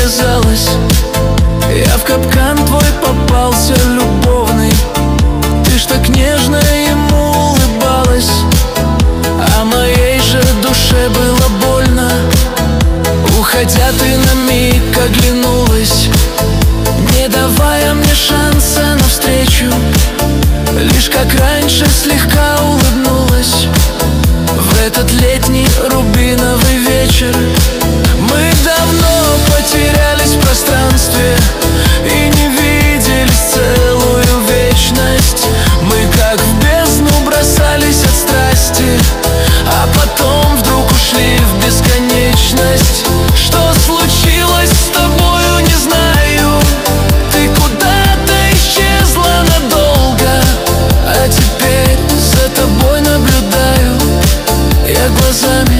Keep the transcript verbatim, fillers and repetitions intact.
привязалась. Я в капкан твой попался любовный. Ты ж так нежно ему улыбалась, а моей же душе было больно. Уходя, ты на миг оглянулась, не давая мне шанса навстречу. Лишь как раньше слегка улыбнулась в этот летний рубиновый вечер. Мы давно потерялись в пространстве и не виделись целую вечность. Мы как в бездну бросались от страсти, а потом вдруг ушли в бесконечность. Что случилось с тобою, не знаю. Ты куда-то исчезла надолго, а теперь за тобой наблюдаю я глазами